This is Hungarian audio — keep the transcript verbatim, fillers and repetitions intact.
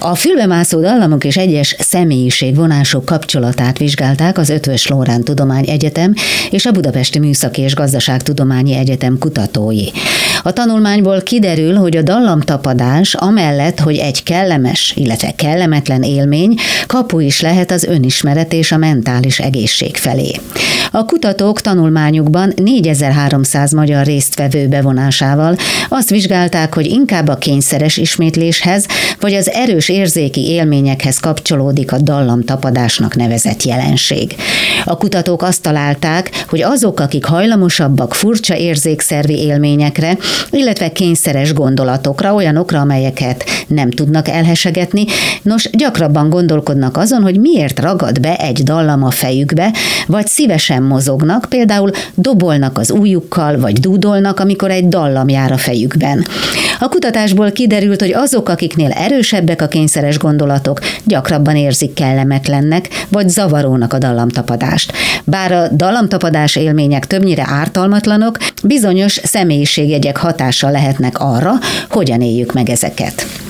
A fülbemászó dallamok és egyes személyiségvonások kapcsolatát vizsgálták az Eötvös Loránd Tudományegyetem és a Budapesti Műszaki és Gazdaságtudományi Egyetem kutatói. A tanulmányból kiderül, hogy a dallamtapadás amellett, hogy egy kellemes, illetve kellemetlen élmény, kapu is lehet az önismeret és a mentális egészség felé. A kutatók tanulmányukban négyezer-háromszáz magyar résztvevő bevonásával azt vizsgálták, hogy inkább a kényszeres ismétléshez, vagy az erős érzéki élményekhez kapcsolódik a dallamtapadásnak nevezett jelenség. A kutatók azt találták, hogy azok, akik hajlamosabbak furcsa érzékszervi élményekre, illetve kényszeres gondolatokra, olyanokra, amelyeket nem tudnak elhesegetni, nos, gyakrabban gondolkodnak azon, hogy miért ragad be egy dallam a fejükbe, vagy szívesen mozognak, például dobolnak az ujjukkal, vagy dúdolnak, amikor egy dallam jár a fejükben. A kutatásból kiderült, hogy azok, akiknél erősebbek a kényszeres gondolatok, gyakrabban érzik kellemetlennek, vagy zavarónak a dallamtapadást. Bár a dallamtapadás élmények többnyire ártalmatlanok, bizonyos személyiségjegyek hatással lehetnek arra, hogyan éljük meg ezeket.